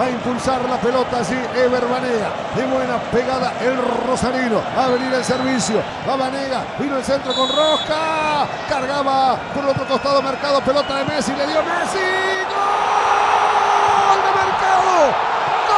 a impulsar la pelota allí Ever Banega. De buena pegada el rosarino. A venir el servicio. Va Banega. Vino el centro con Rosca. Cargaba por el otro costado Mercado. Pelota de Messi. Le dio Messi. ¡Gol de Mercado!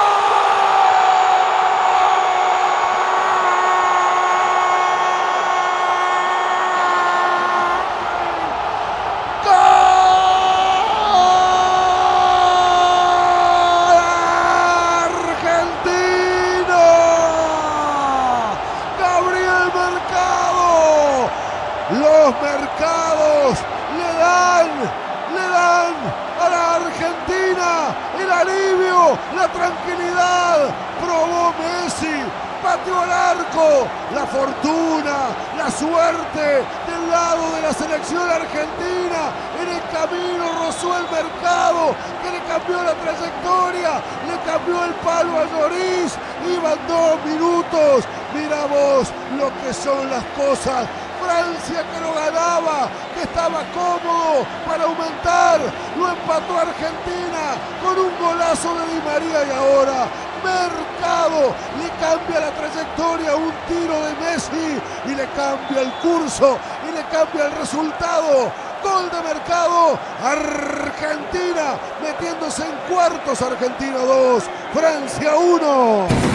Los mercados le dan a la Argentina el alivio, la tranquilidad. Probó Messi, pateó al arco, la fortuna, la suerte del lado de la selección argentina. En el camino rozó el Mercado, que le cambió la trayectoria, le cambió el palo a Lloris. Iban 2 minutos. Mira vos lo que son las cosas. Francia, que no ganaba, que estaba cómodo para aumentar, lo empató Argentina con un golazo de Di María. Y ahora Mercado le cambia la trayectoria, un tiro de Messi, y le cambia el curso y le cambia el resultado. Gol de Mercado, Argentina metiéndose en cuartos. Argentina 2, Francia 1.